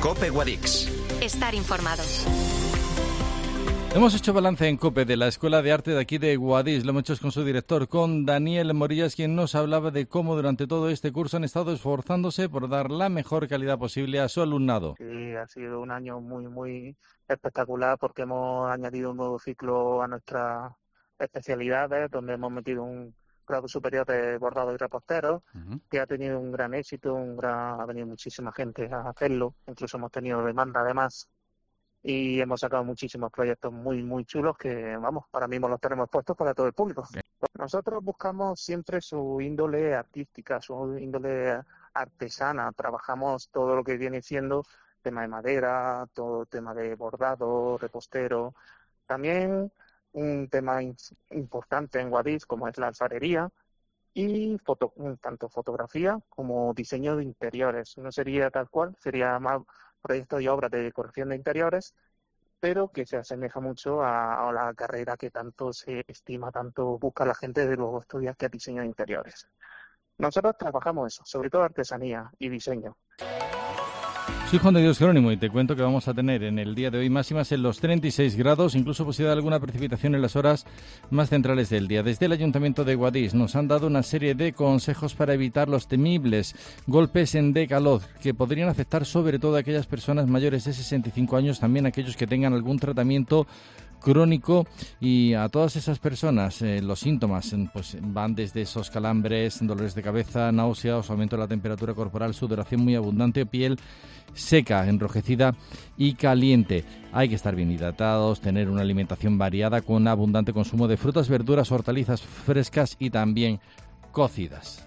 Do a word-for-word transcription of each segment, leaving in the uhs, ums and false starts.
COPE Guadix. Estar informados. Hemos hecho balance en COPE de la Escuela de Arte de aquí de Guadix. Lo hemos hecho con su director, con Daniel Morillas, quien nos hablaba de cómo durante todo este curso han estado esforzándose por dar la mejor calidad posible a su alumnado. Sí, ha sido un año muy, muy espectacular porque hemos añadido un nuevo ciclo a nuestras especialidades, donde hemos metido un grado superior de bordado y repostero, uh-huh. que ha tenido un gran éxito, un gran, ha venido muchísima gente a hacerlo, incluso hemos tenido demanda además. Y hemos sacado muchísimos proyectos muy, muy chulos que, vamos, ahora mismo los tenemos puestos para todo el público. Okay. Nosotros buscamos siempre su índole artística, su índole artesana. Trabajamos todo lo que viene siendo tema de madera, todo tema de bordado, repostero. También un tema in- importante en Guadix, como es la alfarería, y foto, tanto fotografía como diseño de interiores. No sería tal cual, sería más proyectos y obras de decoración de interiores, pero que se asemeja mucho a, a la carrera que tanto se estima, tanto busca la gente de luego estudiar, que es diseño de interiores. Nosotros trabajamos eso, sobre todo artesanía y diseño. Soy Juan de Dios Jerónimo y te cuento que vamos a tener en el día de hoy máximas en los treinta y seis grados, incluso posibilidad de alguna precipitación en las horas más centrales del día. Desde el Ayuntamiento de Guadix nos han dado una serie de consejos para evitar los temibles golpes de calor que podrían afectar sobre todo a aquellas personas mayores de sesenta y cinco años, también aquellos que tengan algún tratamiento crónico, y a todas esas personas eh, los síntomas pues van desde esos calambres, dolores de cabeza, náuseas, aumento de la temperatura corporal, sudoración muy abundante, piel seca, enrojecida y caliente. Hay que estar bien hidratados, tener una alimentación variada con abundante consumo de frutas, verduras, hortalizas frescas y también cocidas.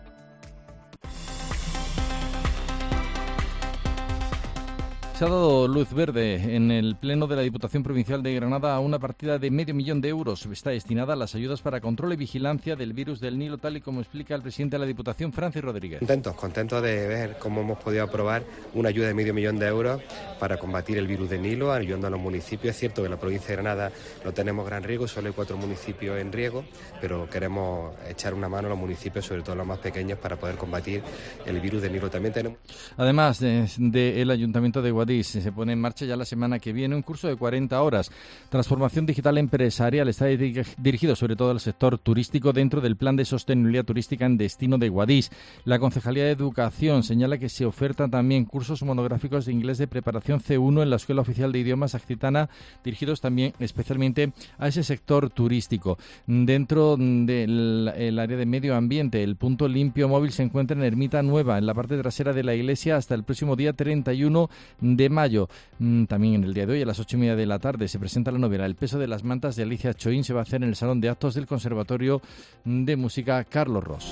Se ha dado luz verde en el Pleno de la Diputación Provincial de Granada a una partida de medio millón de euros. Está destinada a las ayudas para control y vigilancia del virus del Nilo, tal y como explica el presidente de la Diputación, Francis Rodríguez. Contentos, contentos de ver cómo hemos podido aprobar una ayuda de medio millón de euros para combatir el virus del Nilo, ayudando a los municipios. Es cierto que en la provincia de Granada no tenemos gran riego, solo hay cuatro municipios en riego, pero queremos echar una mano a los municipios, sobre todo los más pequeños, para poder combatir el virus del Nilo. También tenemos... Además del de, de Ayuntamiento de Guadix, se pone en marcha ya la semana que viene un curso de cuarenta horas. Transformación digital empresarial, está dirigido sobre todo al sector turístico dentro del Plan de Sostenibilidad Turística en Destino de Guadix. La Concejalía de Educación señala que se ofertan también cursos monográficos de inglés de preparación ce uno en la Escuela Oficial de Idiomas Accitana, dirigidos también especialmente a ese sector turístico. Dentro del el área de medio ambiente, el punto limpio móvil se encuentra en Ermita Nueva, en la parte trasera de la iglesia, hasta el próximo día treinta y uno de mayo. También en el día de hoy, a las ocho y media de la tarde, se presenta la novela El peso de las mantas de Alicia Choín. Se va a hacer en el Salón de Actos del Conservatorio de Música Carlos Ros.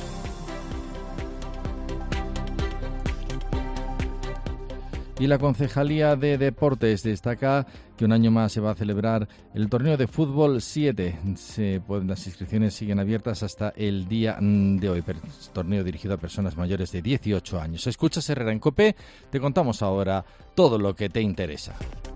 Y la Concejalía de Deportes destaca que un año más se va a celebrar el torneo de fútbol siete. Se pueden, las inscripciones siguen abiertas hasta el día de hoy. Torneo dirigido a personas mayores de dieciocho años. Escuchas Herrera en COPE, te contamos ahora todo lo que te interesa.